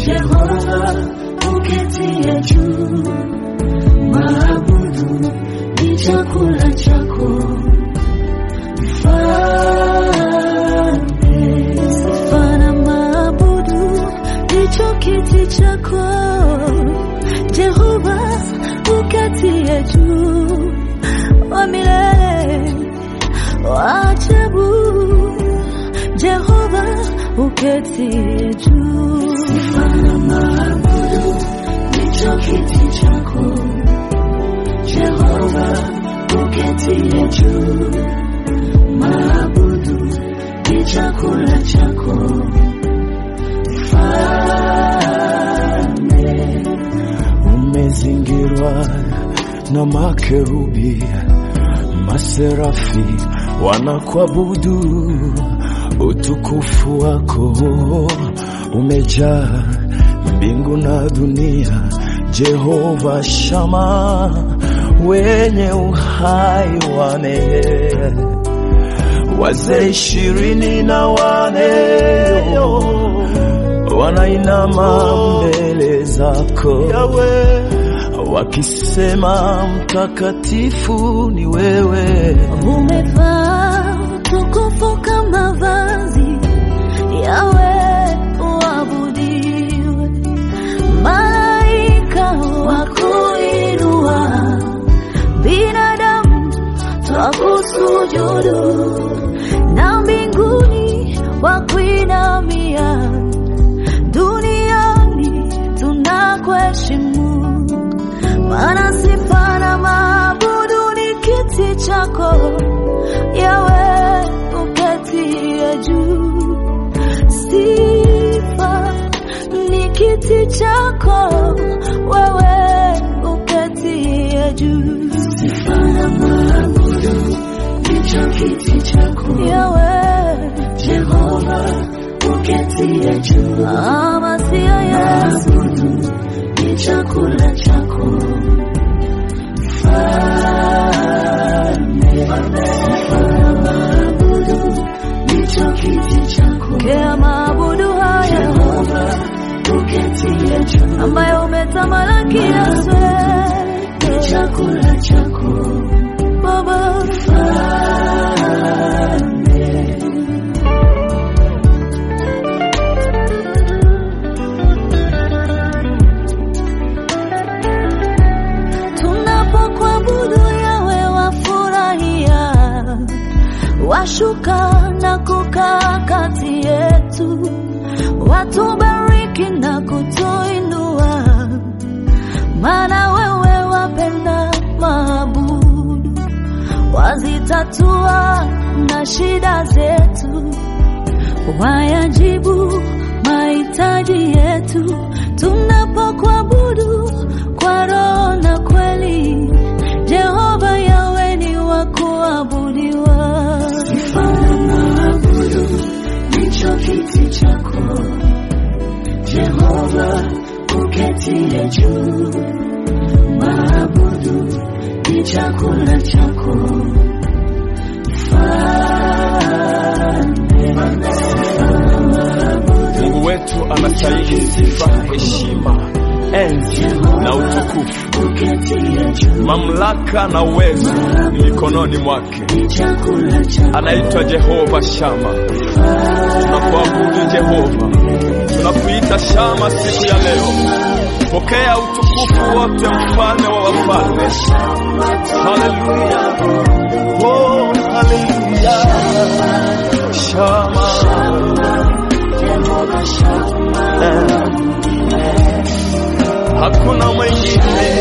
Jehova uketie juu, maabudu ni chakula chako. Sifa na maabudu ndicho kiti chako. Jehova uketie juu, wa milele wa ajabu. Jehova uketie juu, sifa na maabudu ndicho kiti chako. Jehova uketie juu, maabudu ni chakula chako. Umezingirwa na makerubi, maserafi wanakuabudu. Utukufu wako umejaa mbingu na dunia. Jehova Shama, wenye uhai wane, wazee 24 wanainama mbele zako wakisema mtakatifu ni wewe. Umevaa tukufu kama vazi, Yawe uabudiwe. Malaika wakuinua, binadamu twakusujudu, na mbinguni wakuinamia. Duniani tunakuheshimu, maana sifa na maabudu ni kiti chako. Yawe uketie juu, sifa ni kiti chako. Wewe uketie juu, sifa na maabudu ndicho kiti chako. Yawe Jehova uketie juu, Masia Yesu ni chakula chako. Maabudu ndicho kiti chako. Kea maabudu haya Jehova uketie juu, ambaye umetamalaki Yesu ni chakula chako. Baba tunapokuabudu Yawe wafurahia, washuka na kukaa kati yetu, watubariki na kutuinua, maana wewe wapenda maabudu, wazitatua na shida zetu, wayajibu mahitaji yetu. Tunapokuabudu kwa roho na kweli, Jehova Yawe ni wa kuabudiwa. Sifa na maabudu ndicho kiti chako. Jehova uketie juu, maabudu ni chakula chako. Mungu wetu anastahili sifa, heshima, enzi na utukufu. Mamlaka na uwezo mikononi mwake. Anaitwa Jehova Shama. Tunakuabudu Jehova, tunakuita Shama siku ya leo. Pokea utukufu wote, mfalme wa wafalme. Haleluya, oh haleluya. Shama, Jehova Shama, hakuna mwingine